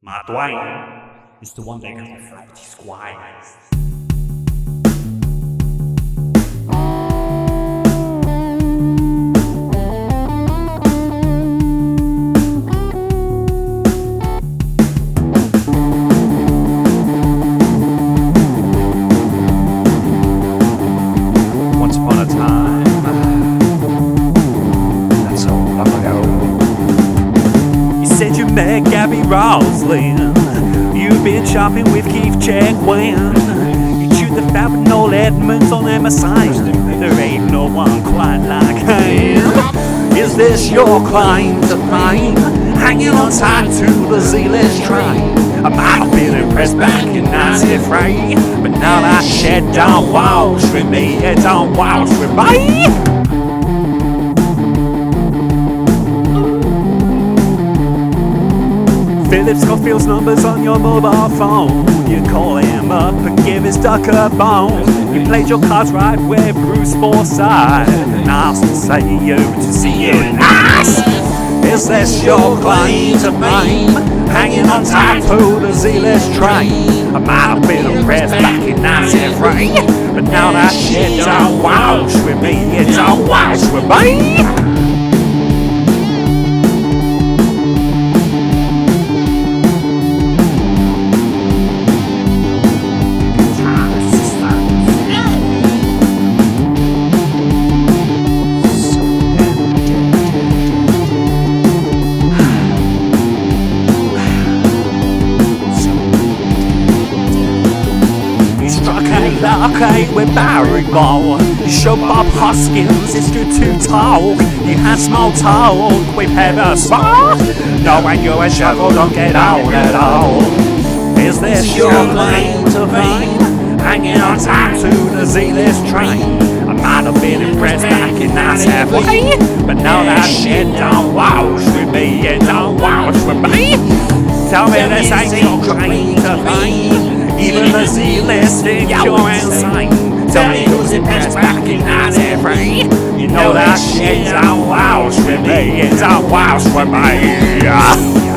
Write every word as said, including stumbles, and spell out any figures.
Mark Twain is the one that got the Flighty Squires. Once upon a time, that's so long ago. You said you met Gabby Roslin. You've been shopping with Keith Chegwin. You chewed the fat with Noel Edmonds on M S I. There ain't no one quite like him. Is this your claim to fame? Hanging on tight to the Z-list train. I might have been impressed back in ninety-three, but now that shit don't wash with me. It don't wash with me. Philip Schoffield's number's on your mobile phone. You call him up and give his duck a bone. You played your cards right with Bruce Forsyth and asked to say you to see you nice. Is this your claim to fame? Hanging on tight to the Z-list train. I might have been impressed back in ninety-three, but now that shit don't wash with me. It don't wash with me. Okay, with Barry Ball. You showed Bob Hoskins it's good to talk. You had small talk with Heather Small. Knowing you and Shovel don't get out at all. Is this your claim to fame? Hanging on tight to the Z-list train. I might have been impressed back in ninety-three, but now that shit don't wash with me. It don't wash with me. Tell me this ain't your claim to fame. Even the Z-list thinks you're insane. Tell me who's impressed back in ninety-three. You know that shit don't wash with me. It don't wash with me.